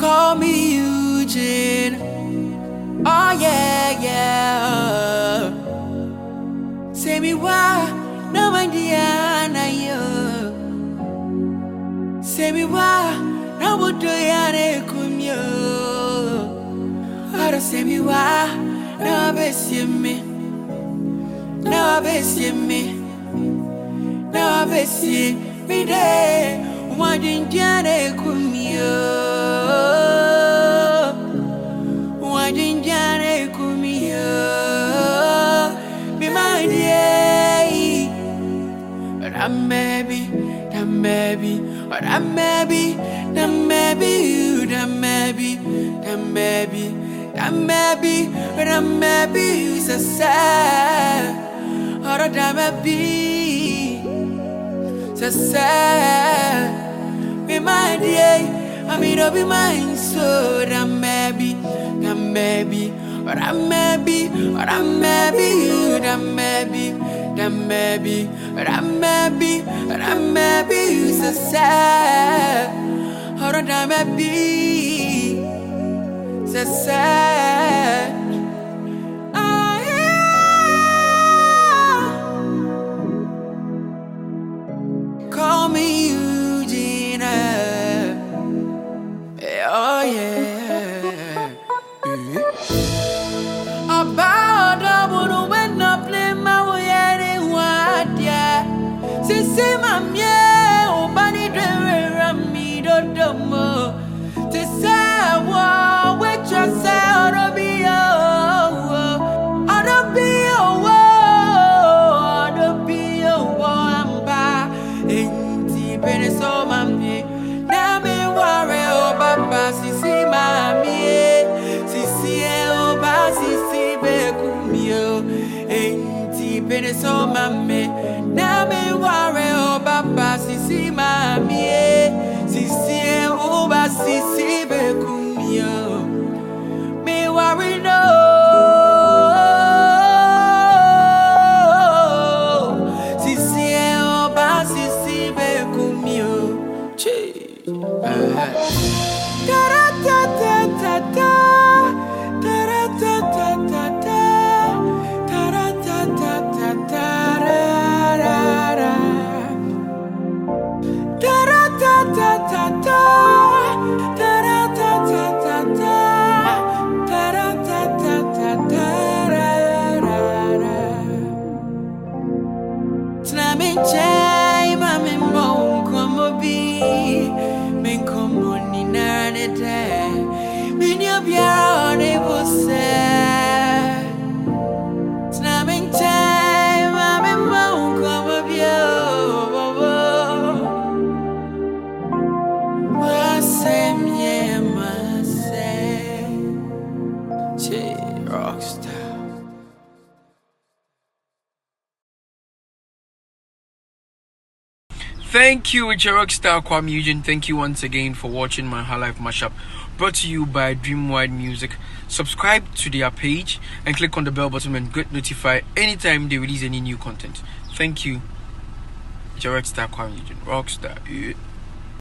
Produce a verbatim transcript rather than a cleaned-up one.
Call me Eugene. Oh yeah, yeah. Say me why, no Indiana, yo. Say me why, no would do ya, come yo. Or say me why, no best me. No best me. No best me day. One Indiana, come yo. One Indiana, come yo. Be my day. But I'm maybe, I'm maybe, but I'm maybe, I'm maybe you, I'm maybe, I'm maybe, I'm maybe, but I'm maybe you so sad. Or I'm maybe, so sad. Be my day, I mean, I'll be mine, so I'm maybe, I'm maybe, but I'm maybe, but I'm maybe you, I'm maybe, I'm maybe, but I'm maybe, but I'm maybe you so sad. Or I'm maybe, so sad. Ah, yeah. Call me Eugene. Oh yeah. About the one when I play my way anywhere, yeah. Sissy, mam, yeah, oh, bunny, driver, me, do do more. To say, wow, which I say, oh, don't be, oh, oh, don't be, oh, oh, don't be, oh, I'm back. Ain't deep in it, so, mammy. Now me worry, oh, papa, sissy, mammy, sissy, oh, ba, sissy, bekumio. Ain't deep in it, so, mammy. Now me worry, oh, papa, sissy, mammy, sissy, oh, ba, sissy, bekumio. Me worry, no. Sissy, oh, ba, sissy, bekumio. Chee. Da da da da da da. Da da da da da da. Da da da da da da da da. Da da da da da da. Da da da da da da. Da da da da da da da. Tnami chai mami mo como bi. Men como ni nane te. Men yo biare você. Tnami chai mami mo como bio. Você me ama, Che Rockstar. Thank you, it's your Rockstar Kwame Eugene. Thank you once again for watching my High Life mashup, brought to you by Dreamwide Music. Subscribe to their page and click on the bell button and get notified anytime they release any new content. Thank you. It's your Rockstar Kwame Eugene. Rockstar. Yeah.